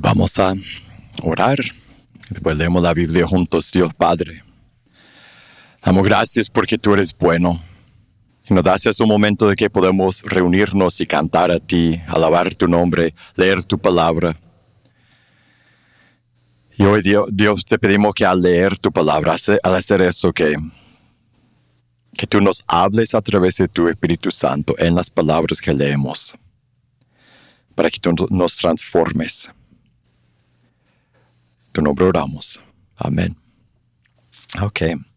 Vamos a orar. Después leemos la Biblia juntos. Dios Padre, damos gracias porque tú eres bueno. Y nos das un momento de que podemos reunirnos y cantar a ti, alabar tu nombre, leer tu palabra. Y hoy, Dios, te pedimos que al leer tu palabra, al hacer eso, que tú nos hables a través de tu Espíritu Santo en las palabras que leemos, para que tú nos transformes. En tu nombre oramos. Amén. Ok.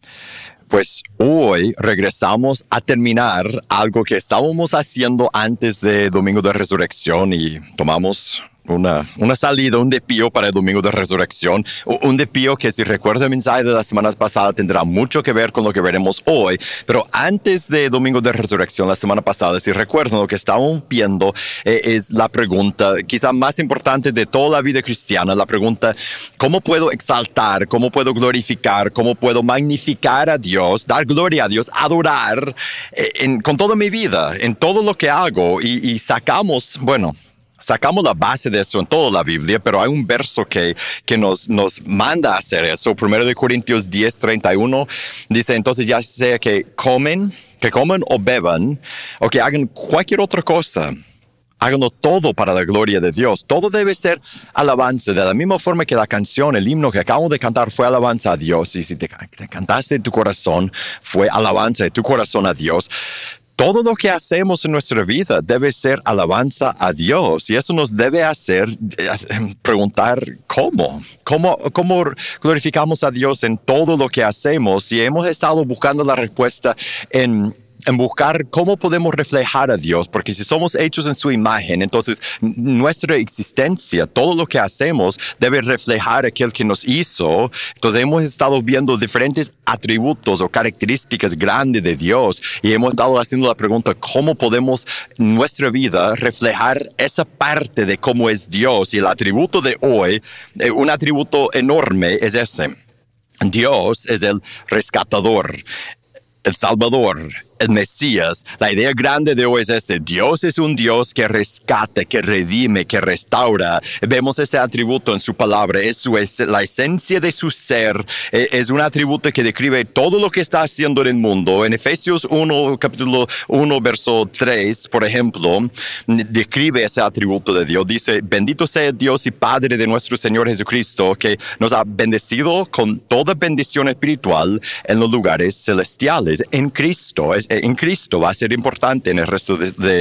Pues hoy regresamos a terminar algo que estábamos haciendo antes de Domingo de Resurrección y tomamos una salida, un desvío para el Domingo de Resurrección. Un desvío que, si recuerda el mensaje de la semana pasada, tendrá mucho que ver con lo que veremos hoy. Pero antes de Domingo de Resurrección, la semana pasada, si recuerdan, lo que estábamos viendo es la pregunta quizá más importante de toda la vida cristiana, la pregunta: ¿cómo puedo exaltar, cómo puedo glorificar, cómo puedo magnificar a Dios, dar gloria a Dios, adorar con toda mi vida, en todo lo que hago? Y sacamos la base de eso en toda la Biblia, pero hay un verso que nos manda a hacer eso. 1 Corintios 10:31 dice: entonces ya sea que comen o beban, o que hagan cualquier otra cosa, háganlo todo para la gloria de Dios. Todo debe ser alabanza. De la misma forma que la canción, el himno que acabamos de cantar fue alabanza a Dios, y si te cantaste en tu corazón, fue alabanza de tu corazón a Dios. Todo lo que hacemos en nuestra vida debe ser alabanza a Dios, y eso nos debe hacer preguntar ¿cómo glorificamos a Dios en todo lo que hacemos? Y hemos estado buscando la respuesta en buscar cómo podemos reflejar a Dios, porque si somos hechos en su imagen, entonces nuestra existencia, todo lo que hacemos, debe reflejar a aquel que nos hizo. Entonces hemos estado viendo diferentes atributos o características grandes de Dios, y hemos estado haciendo la pregunta: ¿cómo podemos en nuestra vida reflejar esa parte de cómo es Dios? Y el atributo de hoy, un atributo enorme, es ese: Dios es el rescatador, el Salvador, el Mesías. La idea grande de hoy es ese: Dios es un Dios que rescata, que redime, que restaura. Vemos ese atributo en su palabra. Es la esencia de su ser. Es un atributo que describe todo lo que está haciendo en el mundo. En Efesios 1, capítulo 1, verso 3, por ejemplo, describe ese atributo de Dios. Dice: bendito sea Dios y Padre de nuestro Señor Jesucristo, que nos ha bendecido con toda bendición espiritual en los lugares celestiales, en Cristo. En Cristo va a ser importante en el resto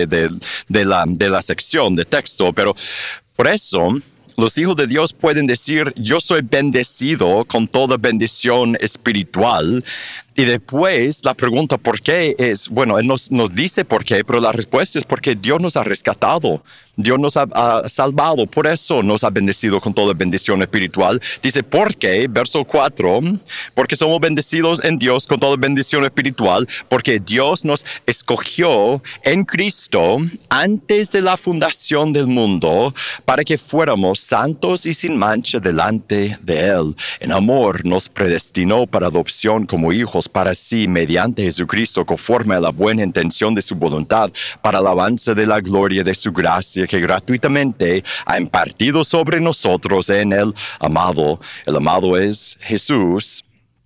de la sección de texto, pero por eso los hijos de Dios pueden decir: yo soy bendecido con toda bendición espiritual. Y después la pregunta ¿por qué? Es, Él nos dice por qué, pero la respuesta es porque Dios nos ha rescatado. Dios nos ha salvado, por eso nos ha bendecido con toda bendición espiritual. Dice ¿por qué? Verso 4, porque somos bendecidos en Dios con toda bendición espiritual, porque Dios nos escogió en Cristo antes de la fundación del mundo, para que fuéramos santos y sin mancha delante de Él. En amor nos predestinó para adopción como hijos para sí, mediante Jesucristo, conforme a la buena intención de su voluntad, para alabanza de la gloria de su gracia, que gratuitamente ha impartido sobre nosotros en el amado. El amado es Jesús.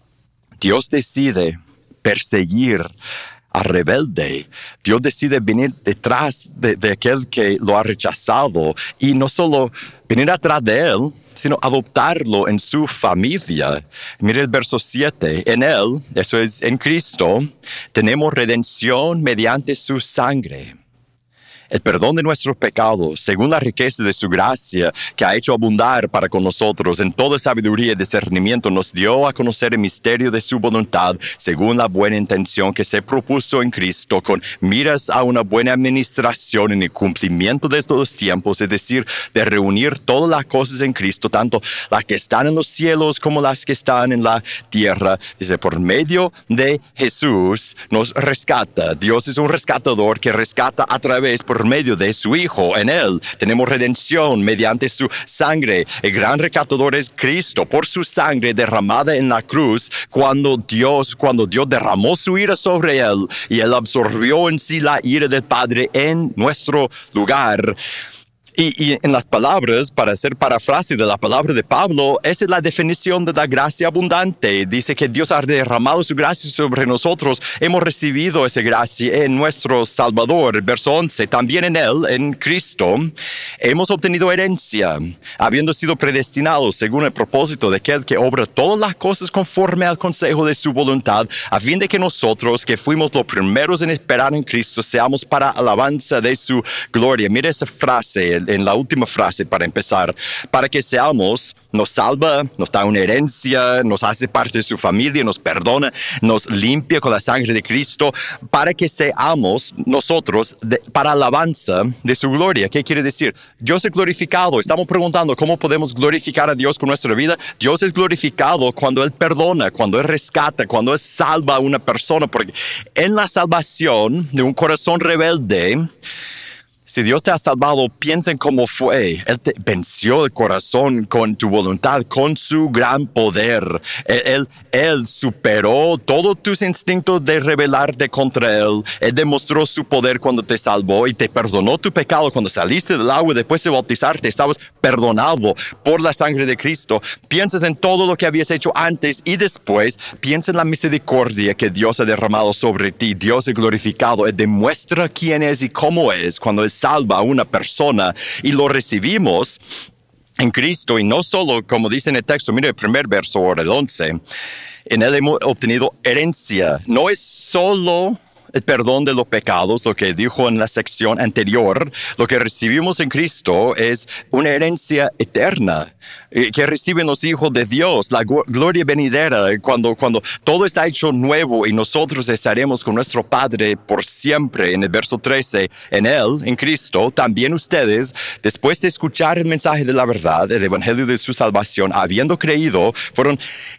Dios decide perseguir al rebelde. Dios decide venir detrás de aquel que lo ha rechazado, y no solo venir atrás de él, sino adoptarlo en su familia. Mire el verso 7. En él, eso es en Cristo, tenemos redención mediante su sangre, el perdón de nuestros pecados, según la riqueza de su gracia, que ha hecho abundar para con nosotros en toda sabiduría y discernimiento, nos dio a conocer el misterio de su voluntad, según la buena intención que se propuso en Cristo, con miras a una buena administración en el cumplimiento de todos los tiempos, es decir, de reunir todas las cosas en Cristo, tanto las que están en los cielos como las que están en la tierra. Dice: por medio de Jesús nos rescata. Dios es un rescatador que rescata a través, por medio de su Hijo. En Él tenemos redención mediante su sangre. El gran rescatador es Cristo, por su sangre derramada en la cruz, cuando Dios derramó su ira sobre Él, y Él absorbió en sí la ira del Padre en nuestro lugar. Y en las palabras, para hacer parafrase de la palabra de Pablo, esa es la definición de la gracia abundante. Dice que Dios ha derramado su gracia sobre nosotros. Hemos recibido esa gracia en nuestro Salvador. Verso 11, también en Él, en Cristo, hemos obtenido herencia, habiendo sido predestinados según el propósito de aquel que obra todas las cosas conforme al consejo de su voluntad, a fin de que nosotros, que fuimos los primeros en esperar en Cristo, seamos para alabanza de su gloria. Mira esa frase, en la última frase para empezar, para que seamos, nos salva, nos da una herencia, nos hace parte de su familia, nos perdona, nos limpia con la sangre de Cristo, para que seamos nosotros para alabanza de su gloria. ¿Qué quiere decir? Dios es glorificado. Estamos preguntando cómo podemos glorificar a Dios con nuestra vida. Dios es glorificado cuando Él perdona, cuando Él rescata, cuando Él salva a una persona, porque en la salvación de un corazón rebelde, si Dios te ha salvado, piensa en cómo fue. Él te venció el corazón con tu voluntad, con su gran poder. Él superó todos tus instintos de rebelarte contra Él. Él demostró su poder cuando te salvó y te perdonó tu pecado. Cuando saliste del agua después de bautizarte, estabas perdonado por la sangre de Cristo. Piensas en todo lo que habías hecho antes y después. Piensa en la misericordia que Dios ha derramado sobre ti. Dios es glorificado. Él demuestra quién es y cómo es cuando Él salva a una persona y lo recibimos en Cristo. Y no solo, como dice en el texto, mire el primer verso, ahora el 11, en Él hemos obtenido herencia. No es solo el perdón de los pecados, lo que dijo en la sección anterior. Lo que recibimos en Cristo es una herencia eterna que reciben los hijos de Dios, la gloria venidera, cuando todo está hecho nuevo y nosotros estaremos con nuestro Padre por siempre. En el verso 13, en Él, en Cristo, también ustedes, después de escuchar el mensaje de la verdad, el evangelio de su salvación, habiendo creído, fueron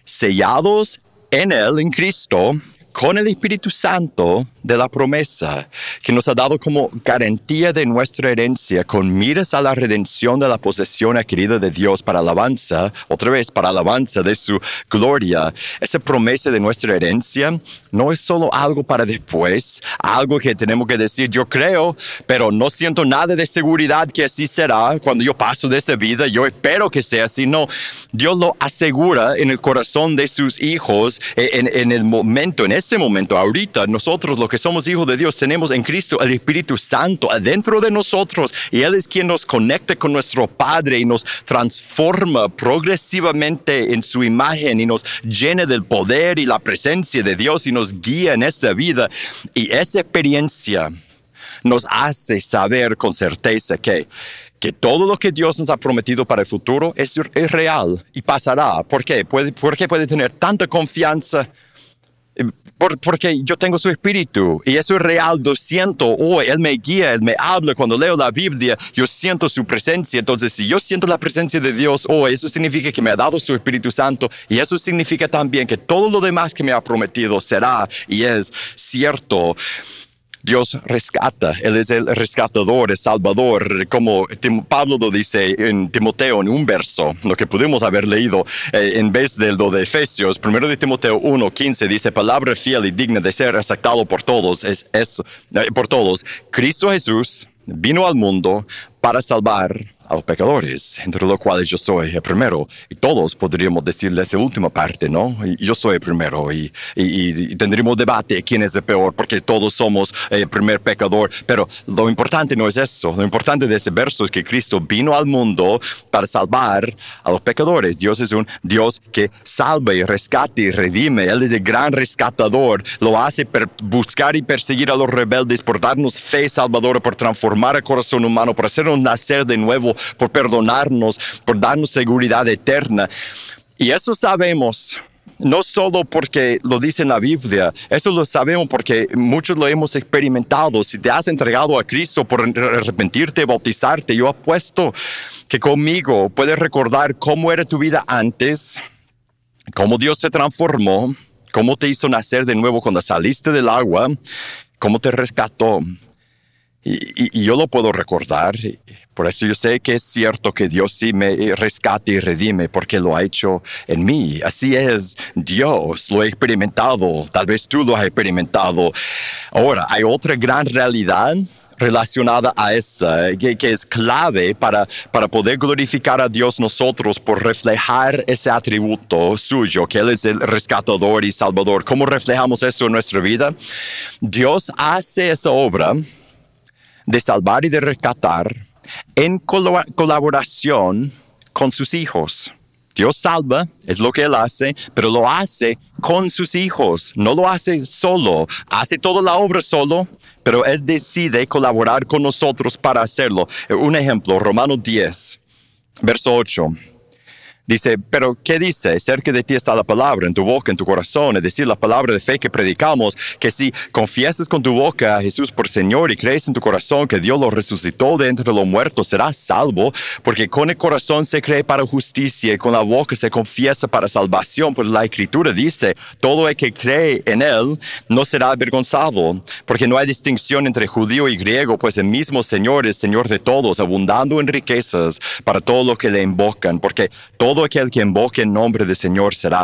sellados en Él, en Cristo, con el Espíritu Santo de la promesa, que nos ha dado como garantía de nuestra herencia, con miras a la redención de la posesión adquirida de Dios para alabanza, otra vez para alabanza de su gloria. Esa promesa de nuestra herencia no es solo algo para después, algo que tenemos que decir, yo creo, pero no siento nada de seguridad que así será cuando yo paso de esa vida, yo espero que sea así. No, Dios lo asegura en el corazón de sus hijos, en el momento, en ese momento, ahorita, nosotros los que somos hijos de Dios, tenemos en Cristo el Espíritu Santo adentro de nosotros y Él es quien nos conecta con nuestro Padre y nos transforma progresivamente en su imagen y nos llena del poder y la presencia de Dios y nos guía en esta vida. Y esa experiencia nos hace saber con certeza que todo lo que Dios nos ha prometido para el futuro es real y pasará. ¿Por qué? ¿Por qué puede tener tanta confianza? Porque yo tengo su espíritu y eso es real. Lo siento hoy, Él me guía, Él me habla. Cuando leo la Biblia, yo siento su presencia. Entonces, si yo siento la presencia de Dios hoy, eso significa que me ha dado su Espíritu Santo y eso significa también que todo lo demás que me ha prometido será y es cierto. Dios rescata, Él es el rescatador, el salvador, como Pablo lo dice en Timoteo en un verso, lo que pudimos haber leído en vez de lo de Efesios. 1 de Timoteo 1:15 dice, palabra fiel y digna de ser aceptado por todos, por todos. Cristo Jesús vino al mundo para salvar a los pecadores, entre los cuales yo soy el primero. Y todos podríamos decirle esa última parte, ¿no? Yo soy el primero y tendríamos debate quién es el peor, porque todos somos el primer pecador. Pero lo importante no es eso. Lo importante de ese verso es que Cristo vino al mundo para salvar a los pecadores. Dios es un Dios que salva y rescata y redime. Él es el gran rescatador. Lo hace por buscar y perseguir a los rebeldes, por darnos fe salvadora, por transformar el corazón humano, por hacernos nacer de nuevo, por perdonarnos, por darnos seguridad eterna. Y eso sabemos, no solo porque lo dice en la Biblia, eso lo sabemos porque muchos lo hemos experimentado. Si te has entregado a Cristo por arrepentirte, bautizarte, yo apuesto que conmigo puedes recordar cómo era tu vida antes, cómo Dios te transformó, cómo te hizo nacer de nuevo cuando saliste del agua, cómo te rescató. Y yo lo puedo recordar, por eso yo sé que es cierto que Dios sí me rescata y redime porque lo ha hecho en mí. Así es Dios, lo he experimentado, tal vez tú lo has experimentado. Ahora, hay otra gran realidad relacionada a esa, que es clave para poder glorificar a Dios nosotros por reflejar ese atributo suyo, que Él es el rescatador y salvador. ¿Cómo reflejamos eso en nuestra vida? Dios hace esa obra de salvar y de rescatar en colaboración con sus hijos. Dios salva, es lo que Él hace, pero lo hace con sus hijos. No lo hace solo, hace toda la obra solo, pero Él decide colaborar con nosotros para hacerlo. Un ejemplo, Romanos 10, verso 8. Dice, pero ¿qué dice? Cerca de ti está la palabra, en tu boca, en tu corazón, es decir, la palabra de fe que predicamos, que si confiesas con tu boca a Jesús por Señor y crees en tu corazón que Dios lo resucitó de entre los muertos, serás salvo, porque con el corazón se cree para justicia y con la boca se confiesa para salvación. Pues la Escritura dice, todo el que cree en Él no será avergonzado, porque no hay distinción entre judío y griego, pues el mismo Señor es Señor de todos, abundando en riquezas para todos los que le invocan, porque todo aquel que invoque el nombre del Señor será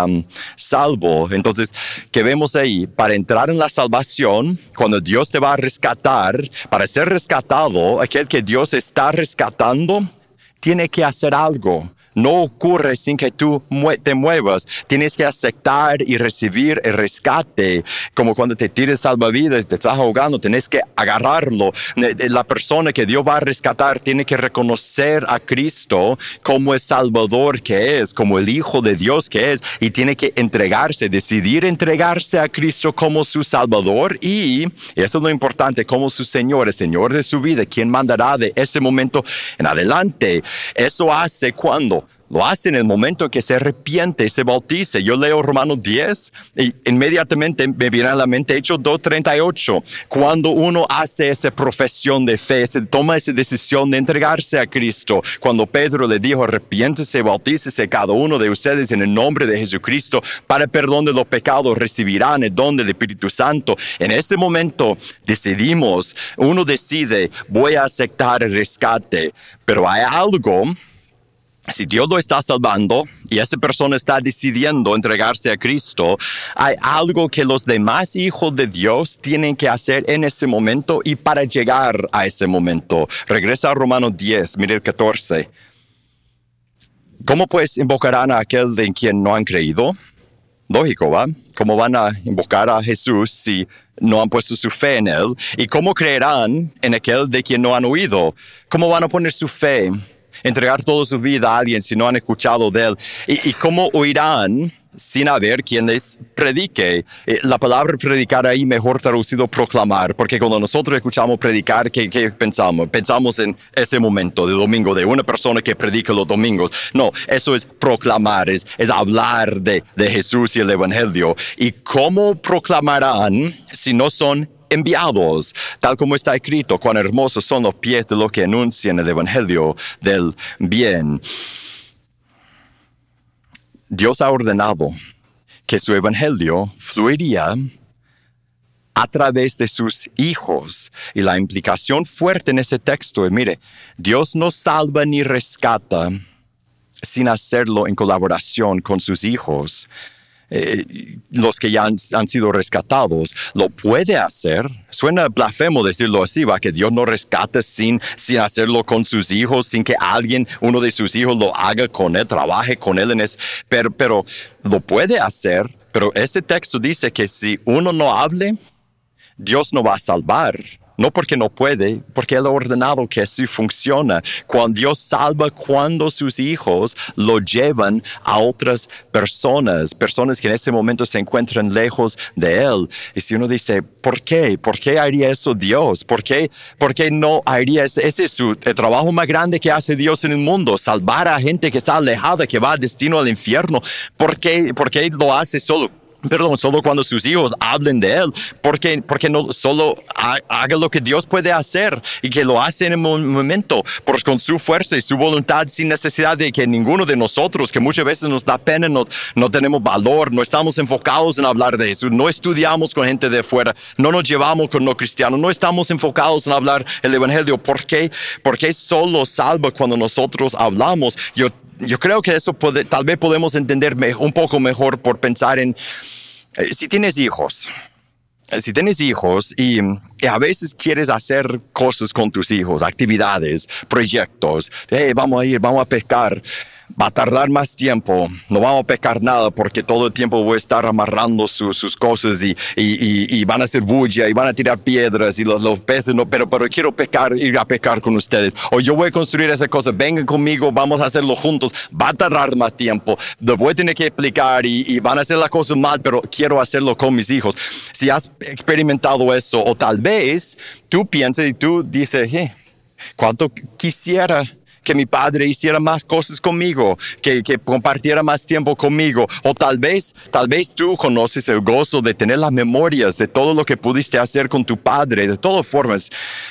salvo. Entonces, ¿qué vemos ahí? Para entrar en la salvación, cuando Dios te va a rescatar, para ser rescatado, aquel que Dios está rescatando, tiene que hacer algo. No ocurre sin que tú te muevas. Tienes que aceptar y recibir el rescate. Como cuando te tires salvavidas, te estás ahogando, tienes que agarrarlo. La persona que Dios va a rescatar tiene que reconocer a Cristo como el Salvador que es, como el Hijo de Dios que es, y tiene que entregarse, decidir entregarse a Cristo como su Salvador y eso es lo importante, como su Señor, el Señor de su vida, quien mandará de ese momento en adelante. Eso hace cuando lo hace en el momento en que se arrepiente y se bautice. Yo leo Romanos 10 y inmediatamente me viene a la mente Hechos 2:38. Cuando uno hace esa profesión de fe, se toma esa decisión de entregarse a Cristo. Cuando Pedro le dijo, arrepiéntese, bautícese cada uno de ustedes en el nombre de Jesucristo para el perdón de los pecados, recibirán el don del Espíritu Santo. En ese momento decidimos, uno decide, voy a aceptar el rescate, pero hay algo. Si Dios lo está salvando y esa persona está decidiendo entregarse a Cristo, hay algo que los demás hijos de Dios tienen que hacer en ese momento y para llegar a ese momento. Regresa a Romanos 10, mire el 14. ¿Cómo pues invocarán a aquel en quien no han creído? Lógico, ¿va? ¿Cómo van a invocar a Jesús si no han puesto su fe en Él? ¿Y cómo creerán en aquel de quien no han oído? ¿Cómo van a poner su fe? Entregar toda su vida a alguien si no han escuchado de Él. ¿Y cómo oirán sin haber quien les predique? La palabra predicar ahí mejor traducido proclamar, porque cuando nosotros escuchamos predicar, ¿qué pensamos? Pensamos en ese momento de domingo, de una persona que predica los domingos. No, eso es proclamar, es hablar de Jesús y el Evangelio. ¿Y cómo proclamarán si no son enviados? Tal como está escrito, cuán hermosos son los pies de los que anuncian el Evangelio del bien. Dios ha ordenado que su Evangelio fluiría a través de sus hijos. Y la implicación fuerte en ese texto es, mire, Dios no salva ni rescata sin hacerlo en colaboración con sus hijos. Los que ya han sido rescatados, lo puede hacer. Suena blasfemo decirlo así, va, que Dios no rescata sin hacerlo con sus hijos, sin que uno de sus hijos lo haga con Él, trabaje con Él en eso. Pero lo puede hacer, pero ese texto dice que si uno no hable, Dios no va a salvar. No porque no puede, porque Él ha ordenado que así funciona. Cuando Dios salva, cuando sus hijos lo llevan a otras personas que en ese momento se encuentran lejos de Él. Y si uno dice, ¿por qué? ¿Por qué haría eso Dios? ¿Por qué no haría eso? Ese es el trabajo más grande que hace Dios en el mundo, salvar a gente que está alejada, que va a destino al infierno. ¿Por qué lo hace solo cuando sus hijos hablen de Él? Porque no solo haga lo que Dios puede hacer y que lo hace en el momento, con su fuerza y su voluntad, sin necesidad de que ninguno de nosotros, que muchas veces nos da pena, no tenemos valor, no estamos enfocados en hablar de Jesús, no estudiamos con gente de fuera, no nos llevamos con no cristianos, no estamos enfocados en hablar el Evangelio. ¿Por qué solo salva cuando nosotros hablamos? Yo creo que eso tal vez podemos entender un poco mejor por pensar en, si tienes hijos Si tienes hijos y a veces quieres hacer cosas con tus hijos, actividades, proyectos, vamos a pescar, va a tardar más tiempo, no vamos a pescar nada porque todo el tiempo voy a estar amarrando sus cosas y van a hacer bulla y van a tirar piedras y los peces, no, pero quiero ir a pescar con ustedes, o yo voy a construir esa cosa, vengan conmigo, vamos a hacerlo juntos, va a tardar más tiempo, lo voy a tener que explicar y van a hacer las cosas mal, pero quiero hacerlo con mis hijos. Si has experimentado eso, o tal vez tú piensas y tú dices, ¿cuánto quisiera que mi padre hiciera más cosas conmigo, que compartiera más tiempo conmigo? O tal vez tú conoces el gozo de tener las memorias de todo lo que pudiste hacer con tu padre. De todas formas,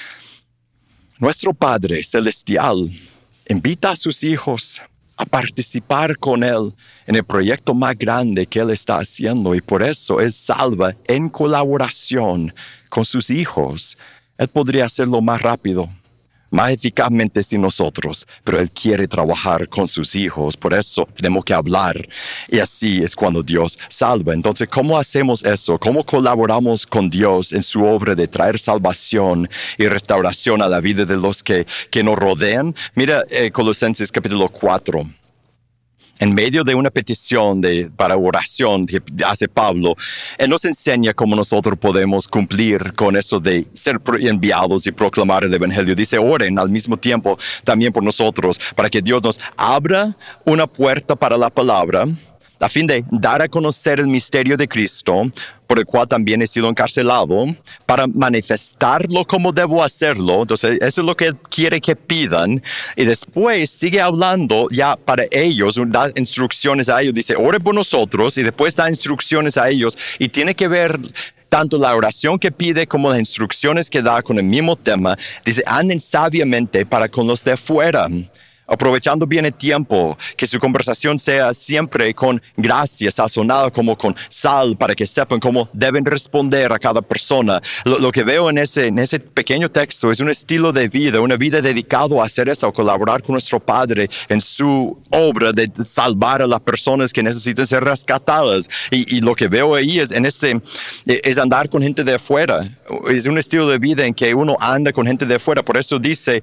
nuestro Padre Celestial invita a sus hijos a participar con Él en el proyecto más grande que Él está haciendo, y por eso Él salva en colaboración con sus hijos. Él podría hacerlo más rápido, más eficazmente sin nosotros, pero Él quiere trabajar con sus hijos, por eso tenemos que hablar, y así es cuando Dios salva. Entonces, ¿cómo hacemos eso? ¿Cómo colaboramos con Dios en su obra de traer salvación y restauración a la vida de los que nos rodean? Mira Colosenses capítulo 4. En medio de una petición para oración que hace Pablo, Él nos enseña cómo nosotros podemos cumplir con eso de ser enviados y proclamar el Evangelio. Dice, oren al mismo tiempo también por nosotros, para que Dios nos abra una puerta para la palabra, a fin de dar a conocer el misterio de Cristo, por el cual también he sido encarcelado, para manifestarlo como debo hacerlo. Entonces, eso es lo que Él quiere que pidan. Y después sigue hablando ya para ellos, da instrucciones a ellos. Dice, ore por nosotros, y después da instrucciones a ellos. Y tiene que ver tanto la oración que pide como las instrucciones que da con el mismo tema. Dice, anden sabiamente para con los de afuera, aprovechando bien el tiempo, que su conversación sea siempre con gracia, sazonada como con sal, para que sepan cómo deben responder a cada persona. Lo que veo en ese pequeño texto es un estilo de vida, una vida dedicada a hacer esto, a colaborar con nuestro Padre en su obra de salvar a las personas que necesitan ser rescatadas. Y lo que veo ahí es andar con gente de afuera. Es un estilo de vida en que uno anda con gente de afuera. Por eso dice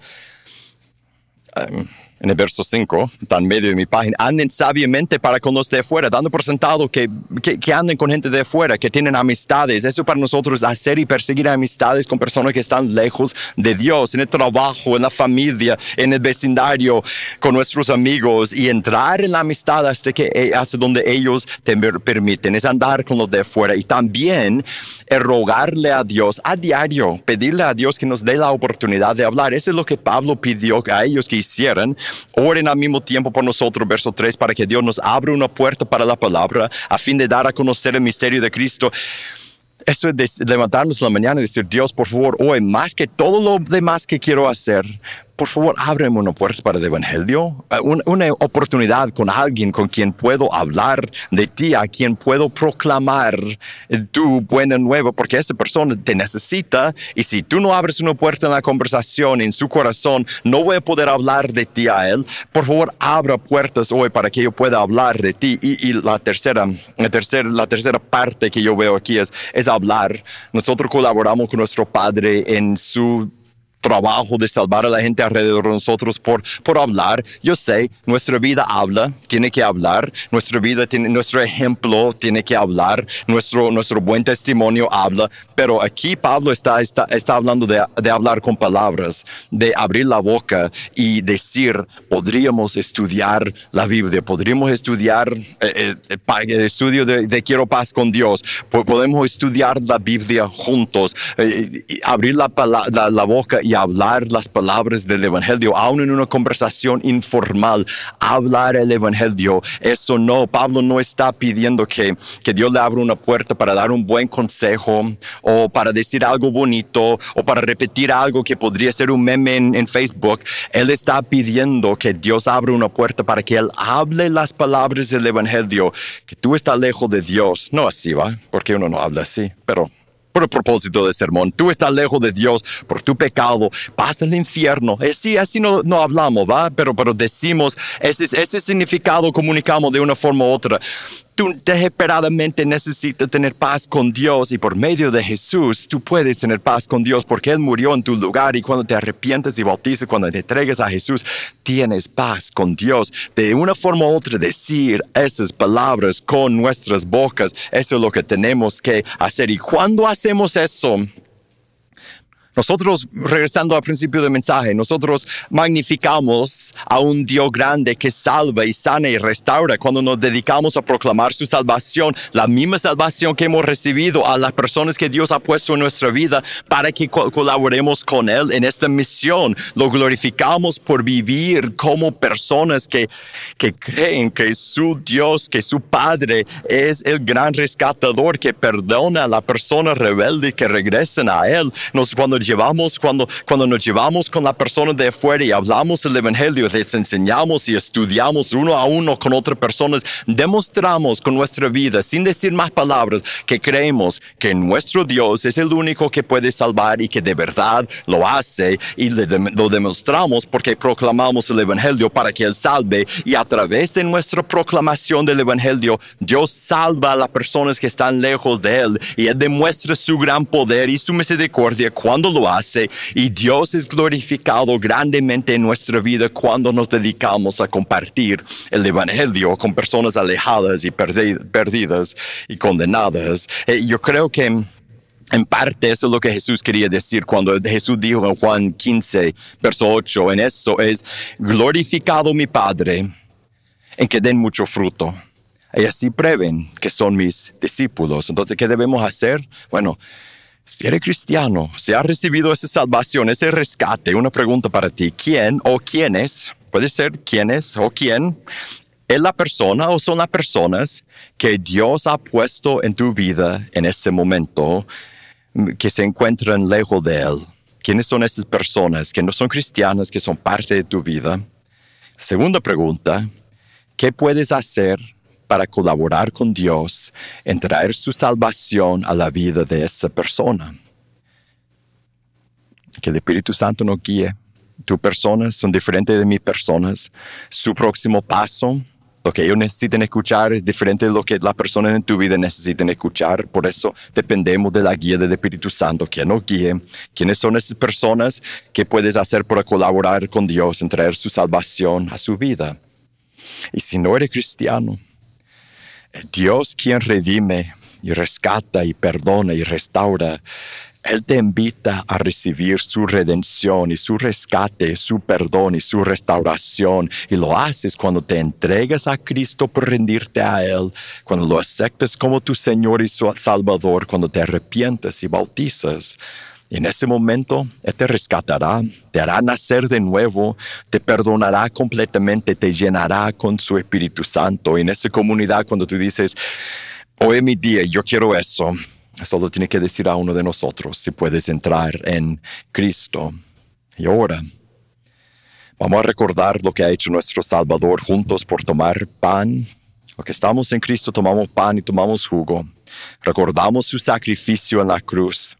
en el verso 5, está en medio de mi página, anden sabiamente para con los de afuera, dando por sentado que anden con gente de afuera, que tienen amistades. Eso para nosotros, hacer y perseguir amistades con personas que están lejos de Dios, en el trabajo, en la familia, en el vecindario, con nuestros amigos, y entrar en la amistad hasta donde ellos te permiten. Es andar con los de afuera, y también rogarle a Dios a diario, pedirle a Dios que nos dé la oportunidad de hablar. Eso es lo que Pablo pidió a ellos que hicieran. Oren al mismo tiempo por nosotros, verso 3, para que Dios nos abra una puerta para la palabra, a fin de dar a conocer el misterio de Cristo. Eso es de levantarnos en la mañana y decir, Dios, por favor, hoy, más que todo lo demás que quiero hacer, por favor, ábreme una puerta para el Evangelio, una oportunidad con alguien con quien puedo hablar de ti, a quien puedo proclamar tu buena nueva, porque esa persona te necesita, y si tú no abres una puerta en la conversación, en su corazón, no voy a poder hablar de ti a él. Por favor, abra puertas hoy para que yo pueda hablar de ti. Y la tercera parte que yo veo aquí es hablar. Nosotros colaboramos con nuestro Padre en su trabajo de salvar a la gente alrededor de nosotros por hablar. Yo sé, nuestra vida habla, tiene que hablar, nuestro ejemplo tiene que hablar, nuestro buen testimonio habla, pero aquí Pablo está hablando de hablar con palabras, de abrir la boca y decir, podríamos estudiar la Biblia, podríamos estudiar el estudio de Quiero Paz con Dios, podemos estudiar la Biblia juntos, abrir la boca y hablar las palabras del Evangelio, aún en una conversación informal, hablar el Evangelio. Eso no, Pablo no está pidiendo que Dios le abra una puerta para dar un buen consejo, o para decir algo bonito, o para repetir algo que podría ser un meme en Facebook. Él está pidiendo que Dios abra una puerta para que Él hable las palabras del Evangelio, que tú estás lejos de Dios. No así, ¿va? Porque uno no habla así, pero por el propósito del sermón, tú estás lejos de Dios por tu pecado, vas al infierno. Sí, así no hablamos, ¿va? Pero decimos, ese significado comunicamos de una forma u otra. tú desesperadamente necesitas tener paz con Dios y por medio de Jesús tú puedes tener paz con Dios porque Él murió en tu lugar y cuando te arrepientes y bautizas, cuando te entregas a Jesús, tienes paz con Dios. De una forma u otra decir esas palabras con nuestras bocas, eso es lo que tenemos que hacer. Y cuando hacemos eso, nosotros, regresando al principio del mensaje, nosotros magnificamos a un Dios grande que salva y sana y restaura cuando nos dedicamos a proclamar su salvación, la misma salvación que hemos recibido a las personas que Dios ha puesto en nuestra vida para que colaboremos con Él en esta misión. Lo glorificamos por vivir como personas que creen que su Dios, que su Padre es el gran rescatador que perdona a la persona rebelde que regresan a Él. Cuando nos llevamos con la persona de afuera y hablamos el Evangelio, les enseñamos y estudiamos uno a uno con otras personas, demostramos con nuestra vida, sin decir más palabras, que creemos que nuestro Dios es el único que puede salvar y que de verdad lo hace, y lo demostramos porque proclamamos el Evangelio para que Él salve, y a través de nuestra proclamación del Evangelio, Dios salva a las personas que están lejos de Él, y Él demuestra su gran poder y su misericordia cuando lo hace, y Dios es glorificado grandemente en nuestra vida cuando nos dedicamos a compartir el Evangelio con personas alejadas y perdidas y condenadas. Yo creo que en parte eso es lo que Jesús quería decir cuando Jesús dijo en Juan 15, verso 8, en eso es glorificado mi Padre, en que den mucho fruto. Y así prueben que son mis discípulos. Entonces, ¿qué debemos hacer? Bueno, si eres cristiano, si has recibido esa salvación, ese rescate, una pregunta para ti: ¿quién o quiénes? Puede ser quiénes o quién es la persona o son las personas que Dios ha puesto en tu vida en ese momento, que se encuentran lejos de Él. ¿Quiénes son esas personas que no son cristianas, que son parte de tu vida? Segunda pregunta: ¿qué puedes hacer para colaborar con Dios en traer su salvación a la vida de esa persona? Que el Espíritu Santo nos guíe. Tus personas son diferentes de mis personas. Su próximo paso, lo que ellos necesitan escuchar, es diferente de lo que las personas en tu vida necesitan escuchar. Por eso dependemos de la guía del Espíritu Santo, que nos guíe. ¿Quiénes son esas personas? ¿Qué puedes hacer para colaborar con Dios en traer su salvación a su vida? Y si no eres cristiano, Dios, quien redime y rescata y perdona y restaura, Él te invita a recibir su redención y su rescate, su perdón y su restauración. Y lo haces cuando te entregas a Cristo por rendirte a Él, cuando lo aceptas como tu Señor y su Salvador, cuando te arrepientes y bautizas. Y en ese momento, Él te rescatará, te hará nacer de nuevo, te perdonará completamente, te llenará con su Espíritu Santo. Y en esa comunidad, cuando tú dices, hoy es mi día, yo quiero eso, solo tiene que decir a uno de nosotros si puedes entrar en Cristo. Y ahora, vamos a recordar lo que ha hecho nuestro Salvador juntos por tomar pan. Lo que estamos en Cristo, tomamos pan y tomamos jugo. Recordamos su sacrificio en la cruz,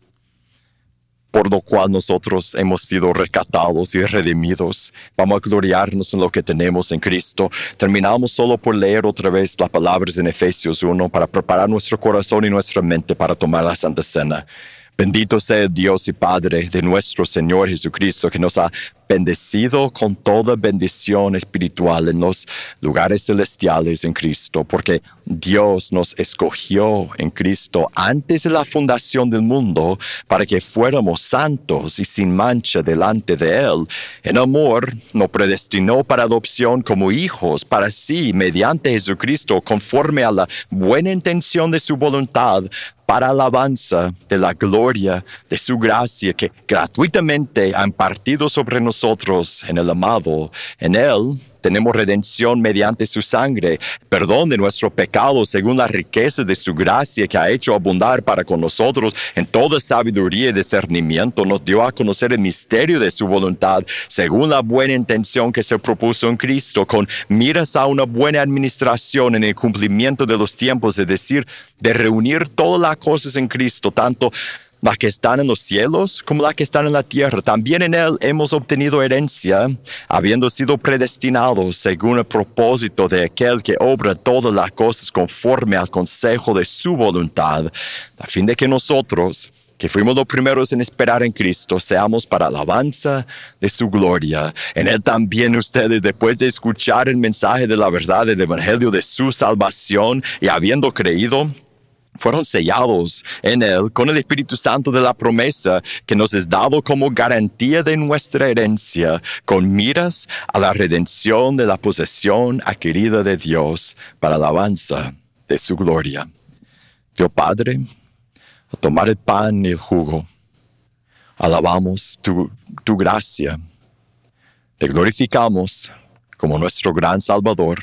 por lo cual nosotros hemos sido rescatados y redimidos. Vamos a gloriarnos en lo que tenemos en Cristo. Terminamos solo por leer otra vez las palabras en Efesios 1 para preparar nuestro corazón y nuestra mente para tomar la Santa Cena. Bendito sea el Dios y Padre de nuestro Señor Jesucristo, que nos ha bendecido con toda bendición espiritual en los lugares celestiales en Cristo, porque Dios nos escogió en Cristo antes de la fundación del mundo para que fuéramos santos y sin mancha delante de Él. En amor nos predestinó para adopción como hijos para sí mediante Jesucristo, conforme a la buena intención de su voluntad, para alabanza de la gloria de su gracia que gratuitamente ha impartido sobre nosotros en el amado. En Él tenemos redención mediante su sangre, perdón de nuestros pecados según la riqueza de su gracia que ha hecho abundar para con nosotros en toda sabiduría y discernimiento. Nos dio a conocer el misterio de su voluntad según la buena intención que se propuso en Cristo, con miras a una buena administración en el cumplimiento de los tiempos, es decir, de reunir todas las cosas en Cristo, tanto las que están en los cielos como las que están en la tierra. También en Él hemos obtenido herencia, habiendo sido predestinados según el propósito de aquel que obra todas las cosas conforme al consejo de su voluntad, a fin de que nosotros, que fuimos los primeros en esperar en Cristo, seamos para alabanza de su gloria. En Él también ustedes, después de escuchar el mensaje de la verdad del evangelio de su salvación y habiendo creído, fueron sellados en Él con el Espíritu Santo de la promesa que nos es dado como garantía de nuestra herencia, con miras a la redención de la posesión adquirida de Dios para alabanza de su gloria. Dios Padre, al tomar el pan y el jugo, alabamos tu gracia. Te glorificamos como nuestro gran Salvador,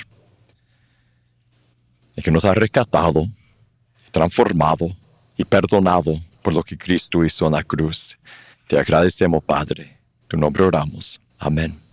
y que nos ha rescatado, transformado y perdonado por lo que Cristo hizo en la cruz. Te agradecemos, Padre. En tu nombre oramos. Amén.